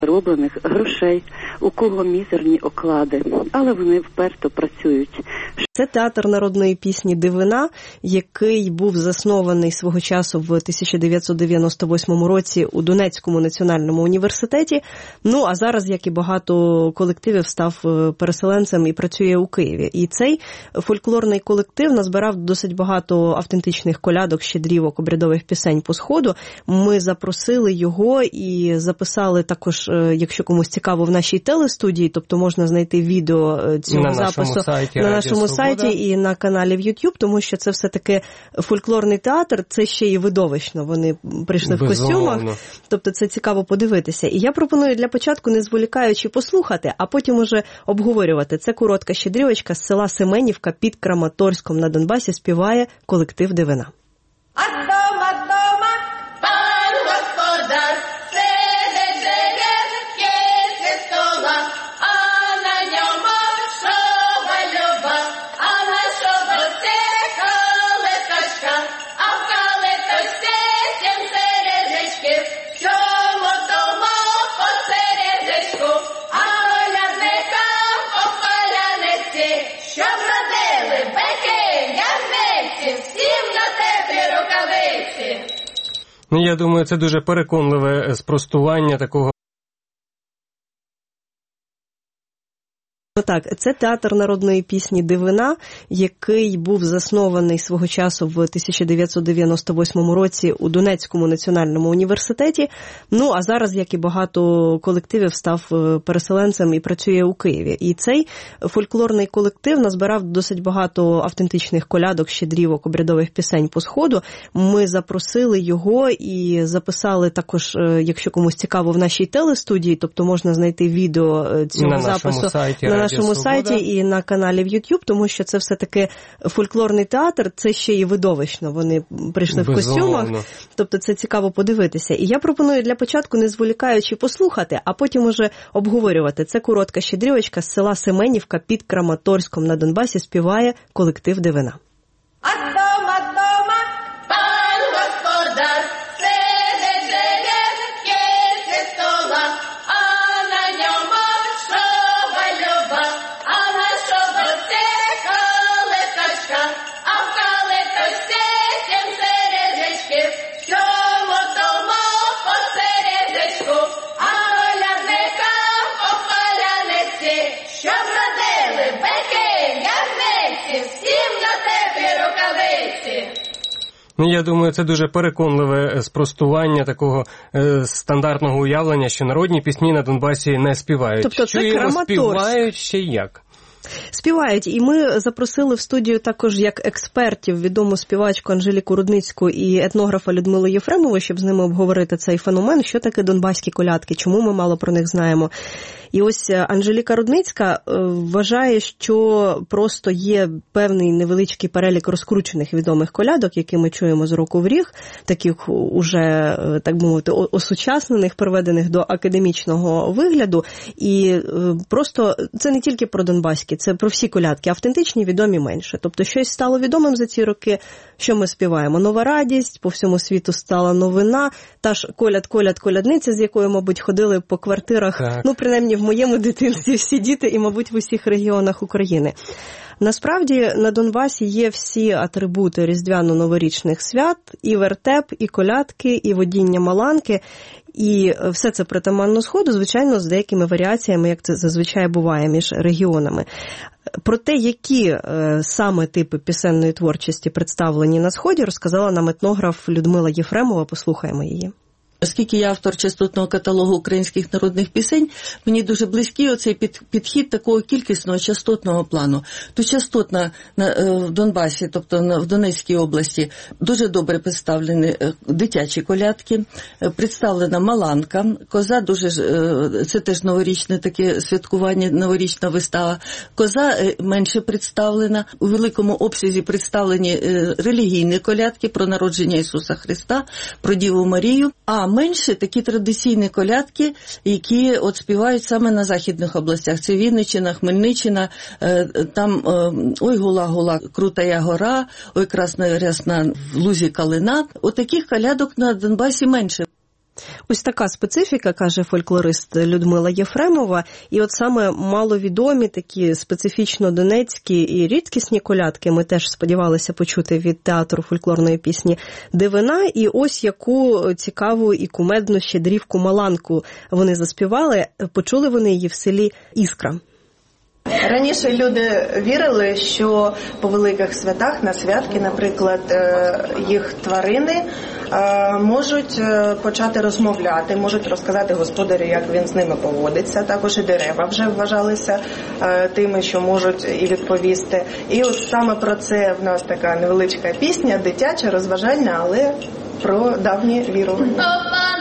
роблених грошей, у кого мізерні оклади, але вони вперто працюють. Це театр народної пісні «Дивина», який був заснований свого часу в 1998 році у Донецькому національному університеті. Ну, а зараз, як і багато колективів, став переселенцем і працює у Києві. І цей фольклорний колектив назбирав досить багато автентичних колядок, щедрівок, обрядових пісень по Сходу. Ми запросили його і записали також, якщо комусь цікаво, в нашій телестудії, тобто можна знайти відео цього запису на нашому сайті і на каналі в YouTube, тому що це все-таки фольклорний театр, це ще і видовищно. Вони прийшли в костюмах, тобто це цікаво подивитися. І я пропоную для початку, не зволікаючи, послухати, а потім уже обговорювати. Це коротка щедрівочка з села Семенівка під Краматорськом на Донбасі, співає колектив «Дивина». Ну, я думаю, це дуже переконливе спростування такого. Так, це театр народної пісні «Дивина», який був заснований свого часу в 1998 році у Донецькому національному університеті. Ну, а зараз, як і багато колективів, став переселенцем і працює у Києві. І цей фольклорний колектив назбирав досить багато автентичних колядок, щедрівок, обрядових пісень по Сходу. Ми запросили його і записали також, якщо комусь цікаво, в нашій телестудії, тобто можна знайти відео цього запису на нашому сайті і на каналі в YouTube, тому що це все-таки фольклорний театр, це ще і видовищно. Вони прийшли в костюмах, тобто це цікаво подивитися. І я пропоную для початку, не зволікаючи, послухати, а потім уже обговорювати. Це коротка щедрівочка з села Семенівка під Краматорськом на Донбасі, співає колектив «Дивина». Ну, я думаю, це дуже переконливе спростування такого стандартного уявлення, що народні пісні на Донбасі не співають. Тобто це Краматорськ. Співають ще як? Співають. І ми запросили в студію також як експертів відому співачку Анжеліку Рудницьку і етнографа Людмилу Єфремову, щоб з ними обговорити цей феномен, що таке донбаські колядки, чому ми мало про них знаємо. І ось Анжеліка Рудницька вважає, що просто є певний невеличкий перелік розкручених відомих колядок, які ми чуємо з року в рік, таких уже, так би мовити, осучаснених, приведених до академічного вигляду. І просто це не тільки про донбаські, це про всі колядки. Автентичні, відомі менше. Тобто щось стало відомим за ці роки, що ми співаємо. Нова радість, по всьому світу стала новина, та ж колядниця, з якою, мабуть, ходили по квартирах, так. Ну, принаймні, в моєму дитинстві всі діти і, мабуть, в усіх регіонах України. Насправді, на Донбасі є всі атрибути різдвяно-новорічних свят, і вертеп, і колядки, і водіння маланки, і все це притаманно Сходу, звичайно, з деякими варіаціями, як це зазвичай буває між регіонами. Про те, які саме типи пісенної творчості представлені на Сході, розказала нам етнограф Людмила Єфремова. Послухаємо її. Оскільки я автор частотного каталогу українських народних пісень, мені дуже близький оцей підхід такого кількісного частотного плану. То частотна в Донбасі, тобто в Донецькій області, дуже добре представлені дитячі колядки, представлена маланка, коза дуже, це теж новорічне таке святкування, новорічна вистава. Коза менше представлена, у великому обсязі представлені релігійні колядки про народження Ісуса Христа, про Діву Марію, а менше такі традиційні колядки, які от співають саме на західних областях. Це Вінниччина, Хмельниччина, там «Ой, гула-гула, крутая гора», «Ой, красна рясна в лузі калина». От таких колядок на Донбасі менше. Ось така специфіка, каже фольклорист Людмила Єфремова. І от саме маловідомі такі специфічно донецькі і рідкісні колядки ми теж сподівалися почути від театру фольклорної пісні «Дивина». І ось яку цікаву і кумедну щедрівку-маланку вони заспівали. Почули вони її в селі Іскра. Раніше люди вірили, що по великих святах, на святки, наприклад, їх тварини можуть почати розмовляти, можуть розказати господарю, як він з ними поводиться. Також і дерева вже вважалися тими, що можуть і відповісти. І от саме про це в нас така невеличка пісня, дитяча, розважальна, але про давні вірування.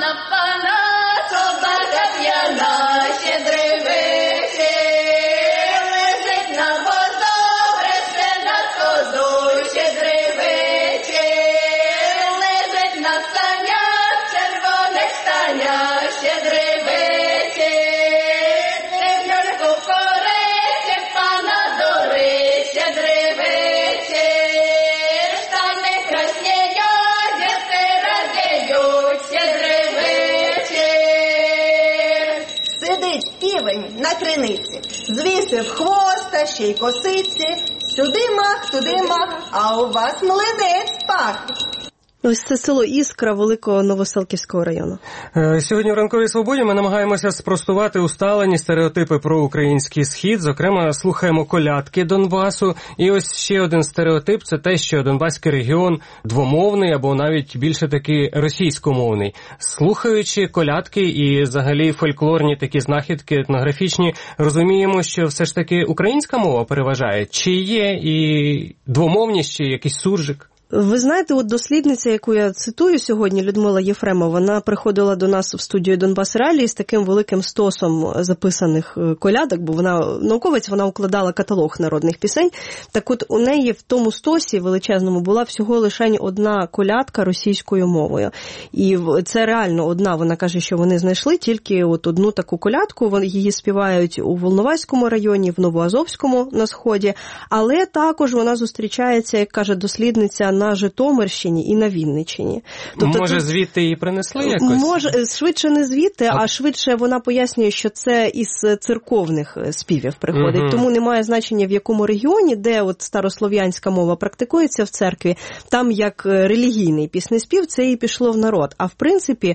На криниці, звісив хвоста, ще й косиці, сюди мах, туди мах, а у вас млинець пах. Ось це село Іскра Великого Новоселківського району. Сьогодні в «Ранковій свободі» ми намагаємося спростувати усталені стереотипи про український схід. Зокрема, слухаємо колядки Донбасу. І ось ще один стереотип – це те, що Донбаський регіон двомовний або навіть більше таки російськомовний. Слухаючи колядки і взагалі фольклорні такі знахідки етнографічні, розуміємо, що все ж таки українська мова переважає. Чи є і двомовність, чи якийсь суржик? Ви знаєте, от дослідниця, яку я цитую сьогодні, Людмила Єфремова, вона приходила до нас в студію «Донбас Реалії» з таким великим стосом записаних колядок, бо вона науковець, вона укладала каталог народних пісень. Так от у неї в тому стосі величезному була всього лише одна колядка російською мовою. І це реально одна, вона каже, що вони знайшли тільки от одну таку колядку, її співають у Волноваському районі, в Новоазовському на Сході, але також вона зустрічається, як каже дослідниця, на Житомирщині і на Вінниччині. Тобто, може, звідти її принесли якось? Може, швидше не звідти, а швидше вона пояснює, що це із церковних співів приходить. Угу. Тому немає значення, в якому регіоні, де от старослов'янська мова практикується в церкві, там як релігійний піснеспів, це і пішло в народ. А в принципі,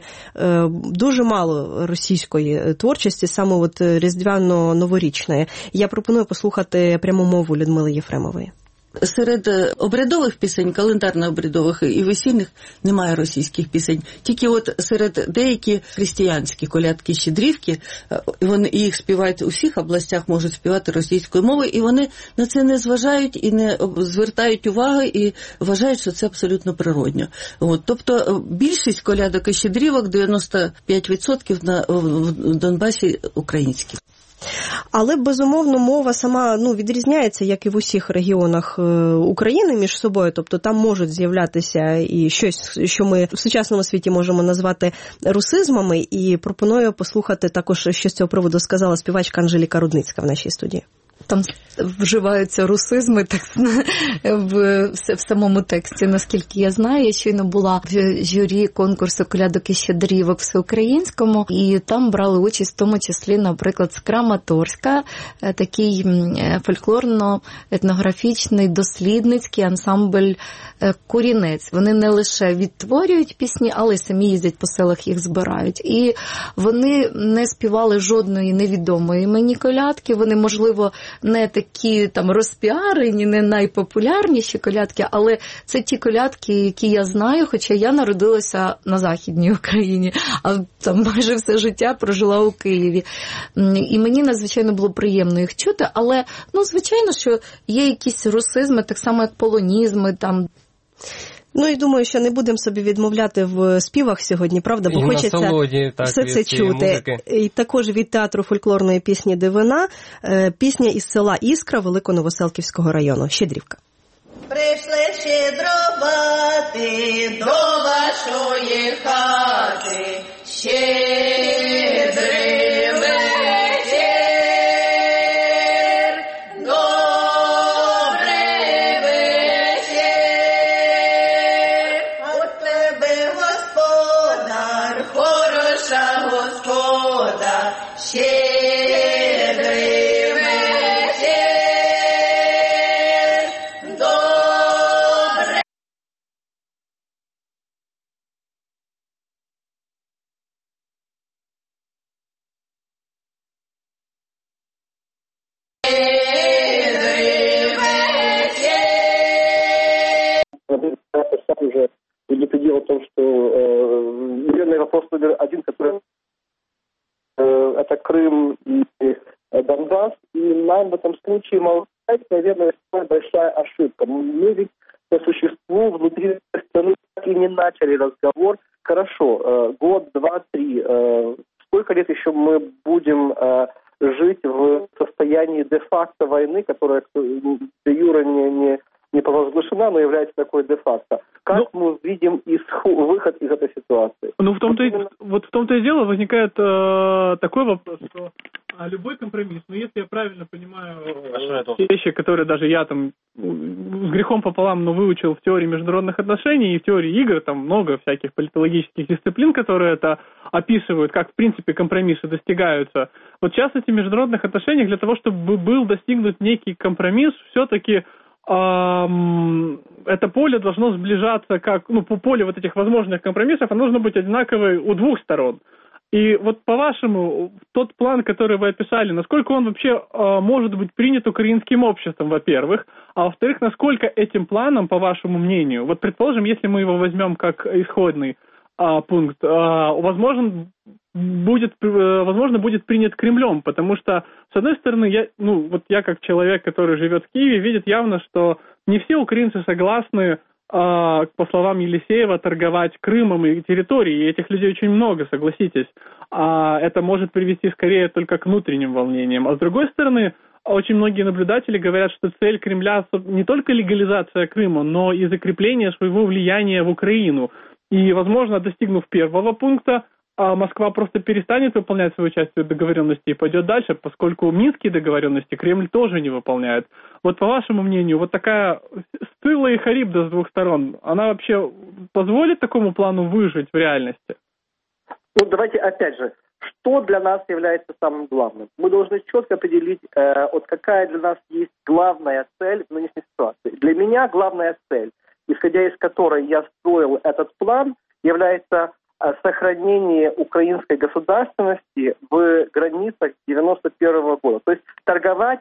дуже мало російської творчості, саме от різдвяно-новорічної. Я пропоную послухати пряму мову Людмили Єфремової. Серед обрядових пісень, календарно-обрядових і весільних, немає російських пісень. Тільки от серед деякі християнські колядки, щедрівки, вони їх співають у всіх областях, можуть співати російською мовою, і вони на це не зважають і не звертають уваги, і вважають, що це абсолютно природньо. От, тобто більшість колядок і щедрівок, 95% в Донбасі українські. Але, безумовно, мова сама відрізняється, як і в усіх регіонах України між собою. Тобто там можуть з'являтися і щось, що ми в сучасному світі можемо назвати русизмами. І пропоную послухати також, що з цього приводу сказала співачка Анжеліка Рудницька в нашій студії. Там вживаються русизми так, в самому тексті, наскільки я знаю. Я щойно була в журі конкурсу колядок і щедрівок всеукраїнському, і там брали участь в тому числі, наприклад, з Краматорська, такий фольклорно-етнографічний дослідницький ансамбль «Курінець». Вони не лише відтворюють пісні, але й самі їздять по селах, їх збирають. І вони не співали жодної невідомої мені колядки, вони, можливо, не такі там розпіарені, не найпопулярніші колядки, але це ті колядки, які я знаю, хоча я народилася на Західній Україні, а там майже все життя прожила у Києві. І мені надзвичайно було приємно їх чути, але, звичайно, що є якісь русизми, так само як полонізми, там. І думаю, що не будемо собі відмовляти в співах сьогодні, правда? Бо хочеться насолоді, все це чути. Музики. І також від театру фольклорної пісні «Дивина» пісня із села Іскра Великого Новоселківського району. Щедрівка. Прийшли щедрувати до вашої хати, щедрий вечір, добрий вечір. От тебе, господар, хороша Сам уже предупредил о том, что верный вопрос номер один, который это Крым и Донбасс, и нам в этом случае молчать, наверное, это большая ошибка. Мы ведь по существу внутри страны так и не начали разговор. Хорошо, год, два, три. Сколько лет еще мы будем жить в состоянии де-факто войны, которая де-юре не провозглашена, но является такой де-факто. Как мы видим выход из этой ситуации? В том-то и дело возникает такой вопрос, что любой компромисс, если я правильно понимаю те вещи, которые даже я там с грехом пополам, но выучил в теории международных отношений и в теории игр, там много всяких политологических дисциплин, которые это описывают, как в принципе компромиссы достигаются. Вот в частности, в международных отношениях для того, чтобы был достигнут некий компромисс, все-таки это поле должно сближаться, по полю вот этих возможных компромиссов, оно должно быть одинаковое у двух сторон. И вот по-вашему, тот план, который вы описали, насколько он вообще может быть принят украинским обществом, во-первых, а во-вторых, насколько этим планом, по вашему мнению, вот предположим, если мы его возьмем как исходный пункт, возможно, будет принят Кремлем, потому что, с одной стороны, я как человек, который живет в Киеве, видит явно, что не все украинцы согласны, по словам Елисеева, торговать Крымом и территорией, и этих людей очень много, согласитесь. Это может привести скорее только к внутренним волнениям. А с другой стороны, очень многие наблюдатели говорят, что цель Кремля не только легализация Крыма, но и закрепление своего влияния в Украину. И, возможно, достигнув первого пункта, Москва просто перестанет выполнять свою часть договоренности и пойдет дальше, поскольку минские договоренности Кремль тоже не выполняет. Вот по вашему мнению, вот такая Сцилла и Харибда с двух сторон, она вообще позволит такому плану выжить в реальности? Давайте опять же, что для нас является самым главным? Мы должны четко определить, какая для нас есть главная цель в нынешней ситуации. Для меня главная цель, исходя из которой я строил этот план, является сохранение украинской государственности в границах 1991 года. То есть торговать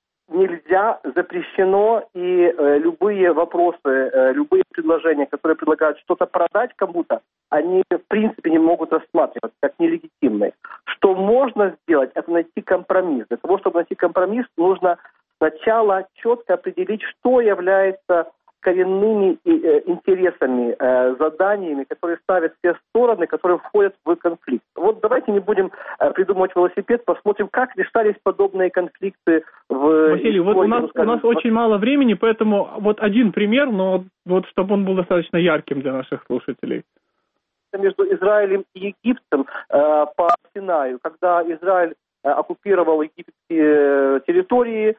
нельзя, запрещено, и любые вопросы, любые предложения, которые предлагают что-то продать кому-то, они в принципе не могут рассматриваться как нелегитимные. Что можно сделать, это найти компромисс. Для того, чтобы найти компромисс, нужно сначала четко определить, что является коренными интересами, заданиями, которые ставят все стороны, которые входят в конфликт. Вот давайте не будем придумывать велосипед, посмотрим, как решались подобные конфликты в... Василий, вот у нас очень мало времени, поэтому вот один пример, но вот чтобы он был достаточно ярким для наших слушателей. Между Израилем и Египтом по Синаю, когда Израиль оккупировал египетские территории,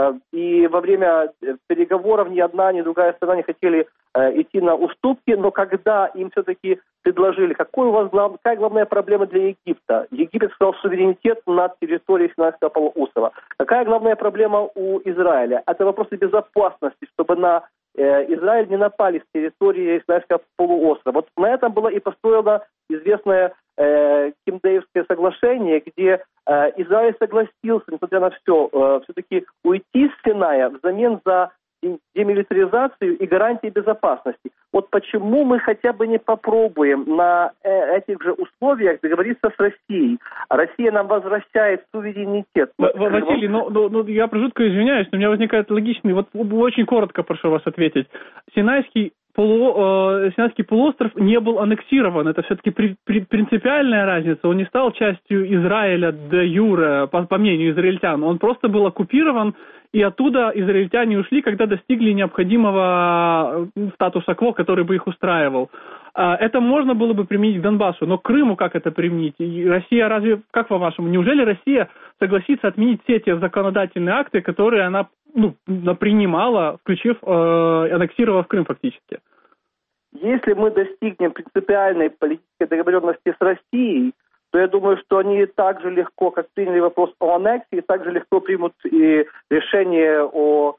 и во время переговоров ни одна, ни другая сторона не хотели идти на уступки, но когда им все-таки предложили, какая главная проблема для Египта? Египет сказал суверенитет над территорией Синайского полуострова. Какая главная проблема у Израиля? Это вопросы безопасности, чтобы на Израиль не напали с территории Синайского полуострова. Вот на этом было и построено известное Кемп-Дэвидское соглашение, где Израиль согласился, несмотря на все, все-таки уйти с Синая взамен за демилитаризацию и гарантии безопасности. Вот почему мы хотя бы не попробуем на этих же условиях договориться с Россией? Россия нам возвращает суверенитет. Василий, я жутко извиняюсь, но у меня возникает логичный, очень коротко прошу вас ответить. Синайский полуостров не был аннексирован. Это все-таки принципиальная разница. Он не стал частью Израиля де юре, по мнению израильтян. Он просто был оккупирован, и оттуда израильтяне ушли, когда достигли необходимого статуса кво, который бы их устраивал. Это можно было бы применить к Донбассу, но к Крыму как это применить? И Россия разве, как по-вашему, неужели Россия согласится отменить все те законодательные акты, которые она принимала, аннексировав Крым фактически? Если мы достигнем принципиальной политической договоренности с Россией, то я думаю, что они так же легко, как приняли вопрос о аннексии, так же легко примут и решение о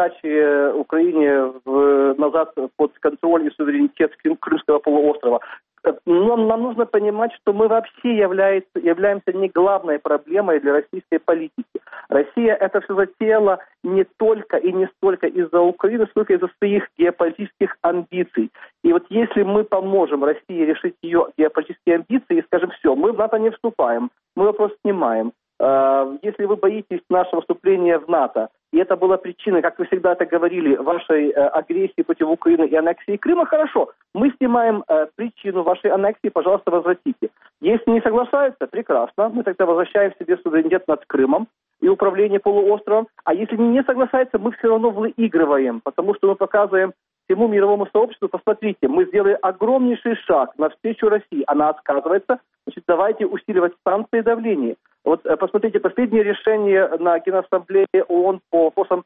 передаче Украине назад под контроль и суверенитет Крымского полуострова. нам нужно понимать, что мы вообще являемся не главной проблемой для российской политики. Россия это все затеяла не только и не столько из-за Украины, сколько из-за своих геополитических амбиций. И вот если мы поможем России решить ее геополитические амбиции и скажем, все, мы в НАТО не вступаем, мы вопрос снимаем. Если вы боитесь нашего вступления в НАТО, и это была причиной, как вы всегда это говорили, вашей агрессии против Украины и аннексии Крыма, хорошо, мы снимаем причину вашей аннексии, пожалуйста, возвратите. Если не соглашаются, прекрасно, мы тогда возвращаем себе суверенитет над Крымом и управление полуостровом, а если не соглашаются, мы все равно выигрываем, потому что мы показываем всему мировому сообществу, посмотрите, мы сделали огромнейший шаг навстречу России, она отказывается, значит, давайте усиливать санкции и давление. Вот посмотрите, последнее решение на Генассамблее ООН по вопросам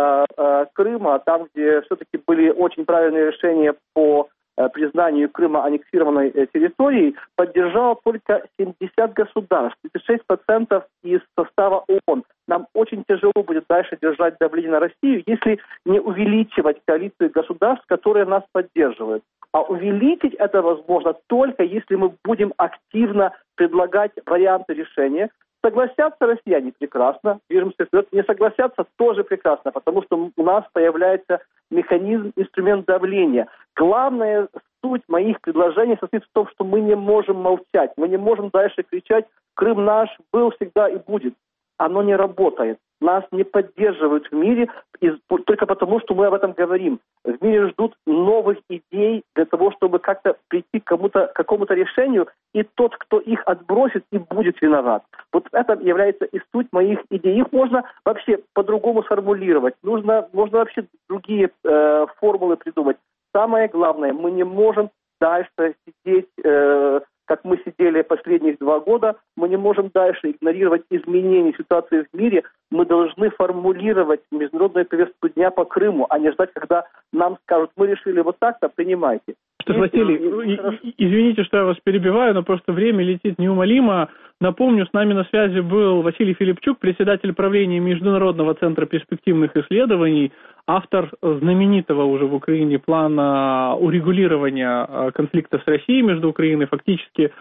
Крыма, там, где все-таки были очень правильные решения по признанию Крыма аннексированной территорией, поддержало только 70 государств, 36% из состава ООН. Нам очень тяжело будет дальше держать давление на Россию, если не увеличивать коалицию государств, которые нас поддерживают. А увеличить это возможно только если мы будем активно предлагать варианты решения. Согласятся россияне – прекрасно, движемся вперед. Не согласятся – тоже прекрасно, потому что у нас появляется механизм, инструмент давления. Главная суть моих предложений состоит в том, что мы не можем молчать, мы не можем дальше кричать «Крым наш, был, всегда и будет». Оно не работает. Нас не поддерживают в мире только потому, что мы об этом говорим. В мире ждут новых идей для того, чтобы как-то прийти к какому-то решению, и тот, кто их отбросит, и будет виноват. Вот это является и суть моих идей. Их можно вообще по-другому сформулировать. Можно вообще другие формулы придумать. Самое главное, мы не можем дальше сидеть, как мы сидели последних 2 года, мы не можем дальше игнорировать изменения ситуации в мире. Мы должны формулировать международную повестку дня по Крыму, а не ждать, когда нам скажут, мы решили вот так-то, принимайте. Что ж, Василий, извините, что я вас перебиваю, но просто время летит неумолимо. Напомню, с нами на связи был Василий Филипчук, председатель правления Международного центра перспективных исследований, автор знаменитого уже в Украине плана урегулирования конфликта с Россией между Украиной. Фактически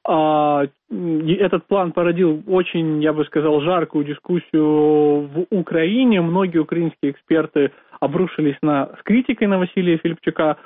этот план породил очень, я бы сказал, жаркую дискуссию в Украине. Многие украинские эксперты обрушились с критикой на Василия Филипчука.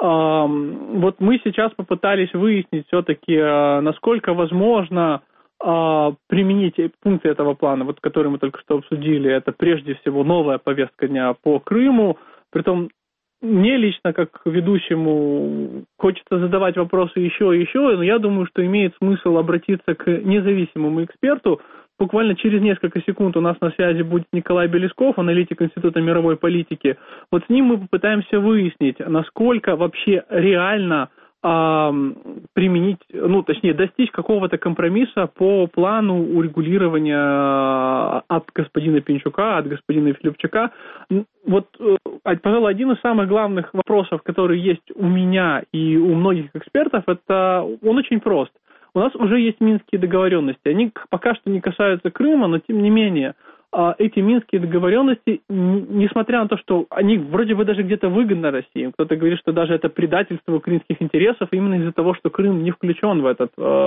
Вот мы сейчас попытались выяснить все-таки, насколько возможно применить пункты этого плана, вот, который мы только что обсудили. Это прежде всего новая повестка дня по Крыму. Притом мне лично, как ведущему, хочется задавать вопросы еще и еще, но я думаю, что имеет смысл обратиться к независимому эксперту. Буквально через несколько секунд у нас на связи будет Николай Белесков, аналитик Института мировой политики. Вот с ним мы попытаемся выяснить, насколько вообще реально применить, достичь какого-то компромисса по плану урегулирования от господина Пинчука, от господина Филипчука. Вот, пожалуй, один из самых главных вопросов, который есть у меня и у многих экспертов, он очень прост. У нас уже есть минские договоренности. Они пока что не касаются Крыма, но тем не менее эти минские договоренности, несмотря на то, что они вроде бы даже где-то выгодны России, кто-то говорит, что даже это предательство украинских интересов именно из-за того, что Крым не включен в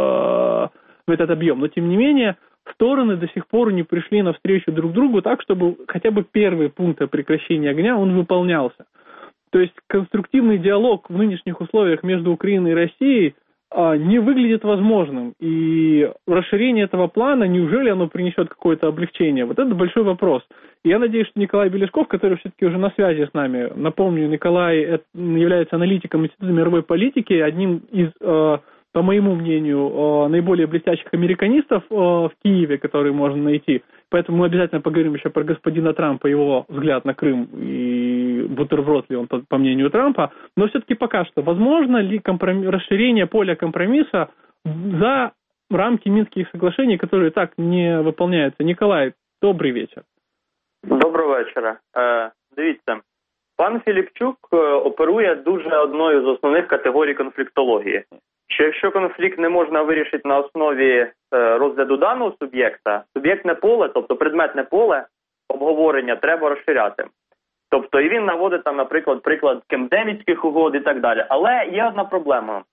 этот объем. Но тем не менее стороны до сих пор не пришли навстречу друг другу так, чтобы хотя бы первый пункт о прекращении огня он выполнялся. То есть конструктивный диалог в нынешних условиях между Украиной и Россией не выглядит возможным. И расширение этого плана, неужели оно принесет какое-то облегчение? Вот это большой вопрос. И я надеюсь, что Николай Белесков, который все-таки уже на связи с нами, напомню, Николай является аналитиком Института мировой политики, одним из, по моему мнению, наиболее блестящих американистов в Киеве, которые можно найти. Поэтому мы обязательно поговорим еще про господина Трампа, его взгляд на Крым и бутерброд ли он, по мнению Трампа. Но все-таки пока что, возможно ли расширение поля компромисса за рамки Минских соглашений, которые так не выполняются? Николай, добрий вечір. Доброго вечора. Дивіться, пан Філіпчук оперує дуже одною з основних категорій конфліктології. Що якщо конфлікт не можна вирішити на основі розгляду даного суб'єкта, суб'єктне поле, тобто предметне поле обговорення треба розширяти. Тобто і він наводить там, наприклад, приклад Кемп-Девідських угод і так далі. Але є одна проблема.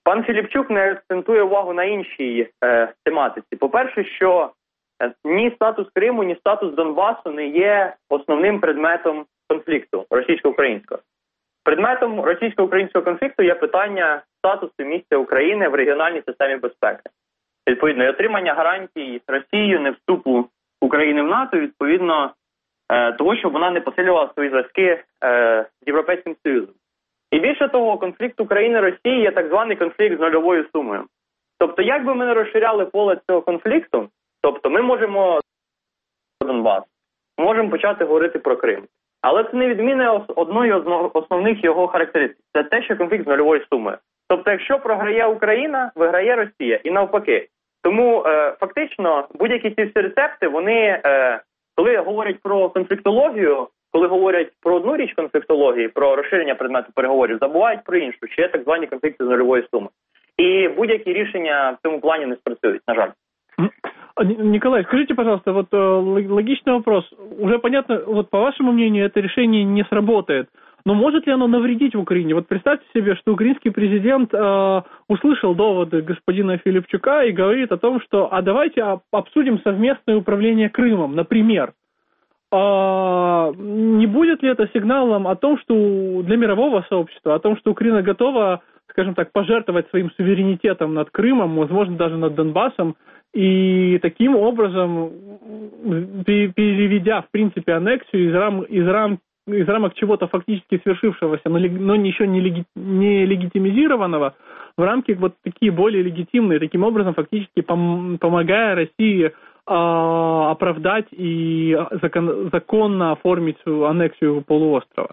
Пан Філіпчук не акцентує увагу на іншій тематиці. По-перше, що ні статус Криму, ні статус Донбасу не є основним предметом конфлікту російсько-українського. Предметом російсько-українського конфлікту є питання статусу місця України в регіональній системі безпеки. Відповідно, і отримання гарантій Росією не вступу України в НАТО, відповідно, того, щоб вона не посилювала свої зв'язки з Європейським Союзом. І більше того, конфлікт України-Росії є так званий конфлікт з нульовою сумою. Тобто, як би ми не розширяли поле цього конфлікту, тобто ми можемо Донбас, можемо почати говорити про Крим. Але це не відміни одної з основних його характеристик. Це те, що конфлікт з нульовою сумою. Тобто, якщо програє Україна, виграє Росія. І навпаки. Тому фактично будь-які ці всі рецепти, вони, коли говорять про конфліктологію, коли говорять про одну річ конфліктології, про розширення предмету переговорів, забувають про іншу, що є так звані конфлікти з нульової суми. И будь-які рішення в цьому плане не спрацюють, на жаль. Николай, скажите, пожалуйста, вот логичный вопрос. Уже понятно, вот по вашему мнению, это решение не сработает. Но может ли оно навредить в Украине? Вот представьте себе, что украинский президент услышал доводы господина Филипчука и говорит о том, что а давайте обсудим совместное управление Крымом, например. Не будет ли это сигналом о том, что для мирового сообщества, о том, что Украина готова, скажем так, пожертвовать своим суверенитетом над Крымом, возможно, даже над Донбассом, и таким образом, переведя, в принципе, аннексию из рамок чего-то фактически свершившегося, но еще не легитимизированного, в рамки вот такие более легитимные, таким образом фактически помогая России оправдать и законно оформить свою аннексию полуострова?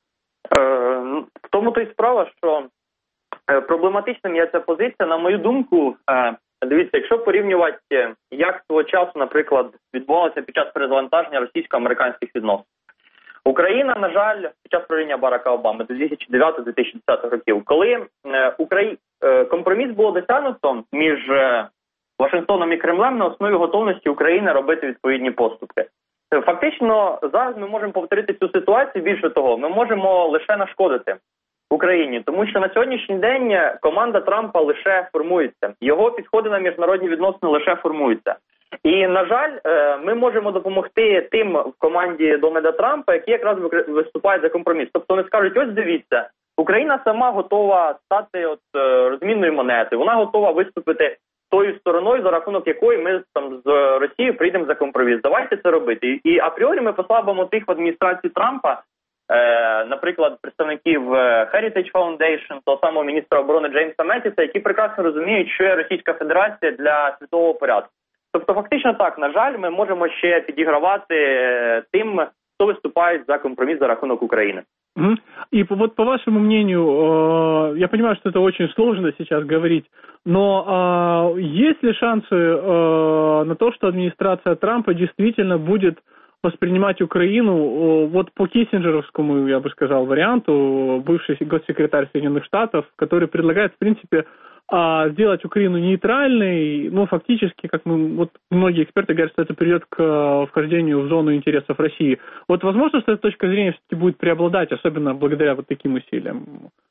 В тому-то й справа, що проблематичним є ця позиція, на мою думку. Дивіться, якщо порівнювати, як того часу, наприклад, відбувалося під час перезавантаження російсько-американських відносин. Україна, на жаль, під час правління Барака Обами 2009-2010 років, коли компроміс було досягнуто між Вашингтоном і Кремлем на основі готовності України робити відповідні поступки. Фактично, зараз ми можемо повторити цю ситуацію, більше того, ми можемо лише нашкодити Україні, тому що на сьогоднішній день команда Трампа лише формується, його підходи на міжнародні відносини лише формуються. І, на жаль, ми можемо допомогти тим в команді Дональда Трампа, які якраз виступають за компроміс. Тобто вони скажуть, ось дивіться, Україна сама готова стати розмінною монетою, вона готова виступити тою стороною, за рахунок якої ми там з Росією прийдемо за компроміс. Давайте це робити. І апріорі ми послабимо тих в адміністрації Трампа, наприклад, представників Heritage Foundation, того самого міністра оборони Джеймса Меттіса, які прекрасно розуміють, що є Російська Федерація для світового порядку. Тобто, фактично так, на жаль, ми можемо ще підігравати тим, хто виступає за компроміс за рахунок України. И вот по вашему мнению, я понимаю, что это очень сложно сейчас говорить, но есть ли шансы на то, что администрация Трампа действительно будет воспринимать Украину вот по киссинджеровскому, я бы сказал, варианту, бывший госсекретарь Соединенных Штатов, который предлагает, в принципе, сделать Украину нейтральной, ну, фактически, как многие эксперты говорят, что это приведет к вхождению в зону интересов России. Вот возможно, что эта точка зрения все-таки будет преобладать, особенно благодаря вот таким усилиям?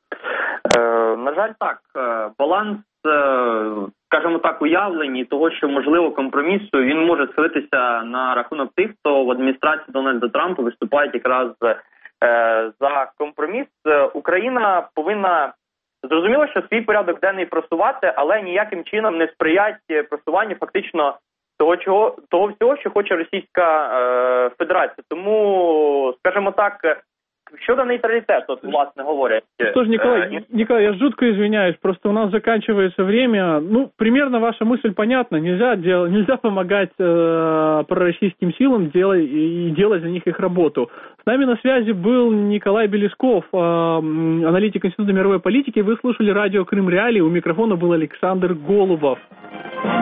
На жаль, так. Баланс, скажімо так, уявлені того, що, можливо, компромісу, він може схилитися на рахунок тих, хто в адміністрації Дональда Трампа виступає якраз за компроміс. Україна повинна, зрозуміло, що свій порядок денний просувати, але ніяким чином не сприять просуванню фактично того всього, що хоче Російська Федерація. Тому, скажімо так, щодо нейтралитета, власне, говорять. Что ж, Николай, я жутко извиняюсь, просто у нас заканчивается время. Ну, примерно ваша мысль понятна. Нельзя помогать пророссийским силам делать за них их работу. С нами на связи был Николай Белесков, аналитик Института мировой политики. Вы слушали радио Крым Реалии. У микрофона был Александр Голубов.